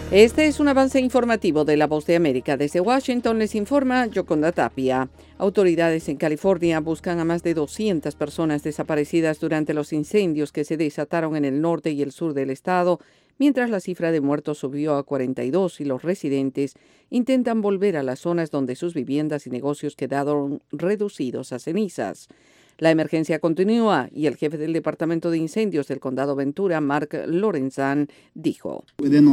Este es un avance informativo de La Voz de América. Desde Washington les informa Yoconda Tapia. Autoridades en California buscan a más de 200 personas desaparecidas durante los incendios que se desataron en el norte y el sur del estado, mientras la cifra de muertos subió a 42 y los residentes intentan volver a las zonas donde sus viviendas y negocios quedaron reducidos a cenizas. La emergencia continúa y el jefe del Departamento de Incendios del Condado Ventura, Mark Lorenzan, dijo: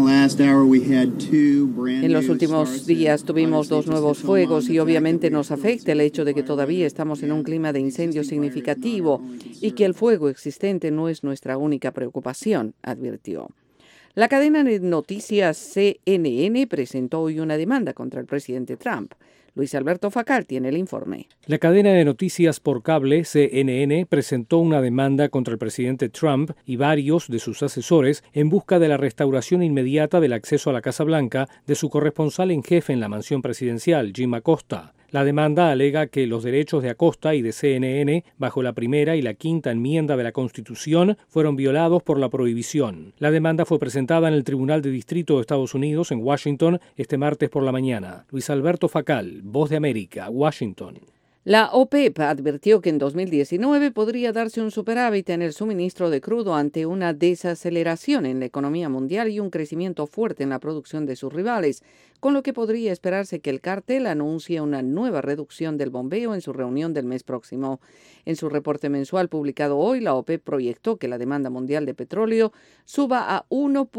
En los últimos días tuvimos 2 nuevos fuegos y obviamente nos afecta el hecho de que todavía estamos en un clima de incendio significativo y que el fuego existente no es nuestra única preocupación, advirtió. La cadena de noticias CNN presentó hoy una demanda contra el presidente Trump. Luis Alberto Facal tiene el informe. La cadena de noticias por cable CNN presentó una demanda contra el presidente Trump y varios de sus asesores en busca de la restauración inmediata del acceso a la Casa Blanca de su corresponsal en jefe en la mansión presidencial, Jim Acosta. La demanda alega que los derechos de Acosta y de CNN, bajo la primera y la quinta enmienda de la Constitución, fueron violados por la prohibición. La demanda fue presentada en el Tribunal de Distrito de Estados Unidos en Washington este martes por la mañana. Luis Alberto Facal, Voz de América, Washington. La OPEP advirtió que en 2019 podría darse un superávit en el suministro de crudo ante una desaceleración en la economía mundial y un crecimiento fuerte en la producción de sus rivales, con lo que podría esperarse que el cártel anuncie una nueva reducción del bombeo en su reunión del mes próximo. En su reporte mensual publicado hoy, la OPEP proyectó que la demanda mundial de petróleo suba a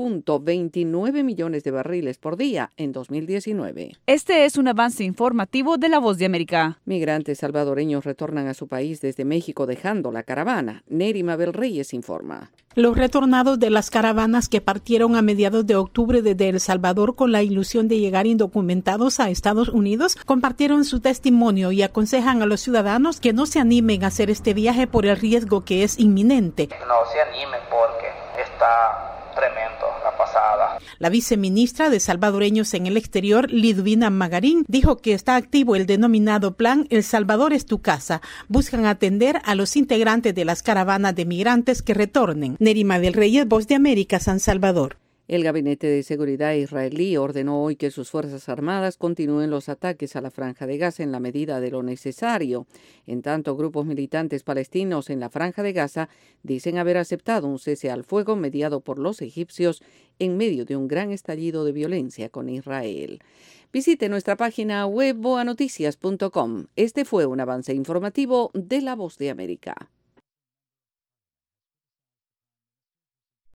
1.29 millones de barriles por día en 2019. Este es un avance informativo de La Voz de América. Migrantes salvadoreños retornan a su país desde México dejando la caravana. Neri Mabel Reyes informa. Los retornados de las caravanas que partieron a mediados de octubre desde El Salvador con la ilusión de llegar indocumentados a Estados Unidos compartieron su testimonio y aconsejan a los ciudadanos que no se animen a hacer este viaje por el riesgo que es inminente. No se animen porque está tremendo la pasada. La viceministra de Salvadoreños en el Exterior, Lidvina Magarín, dijo que está activo el denominado Plan El Salvador es tu casa. Buscan atender a los integrantes de las caravanas de migrantes que retornen. Nerima del Reyes, Voz de América, San Salvador. El Gabinete de Seguridad israelí ordenó hoy que sus Fuerzas Armadas continúen los ataques a la Franja de Gaza en la medida de lo necesario. En tanto, grupos militantes palestinos en la Franja de Gaza dicen haber aceptado un cese al fuego mediado por los egipcios en medio de un gran estallido de violencia con Israel. Visite nuestra página web boanoticias.com. Este fue un avance informativo de La Voz de América.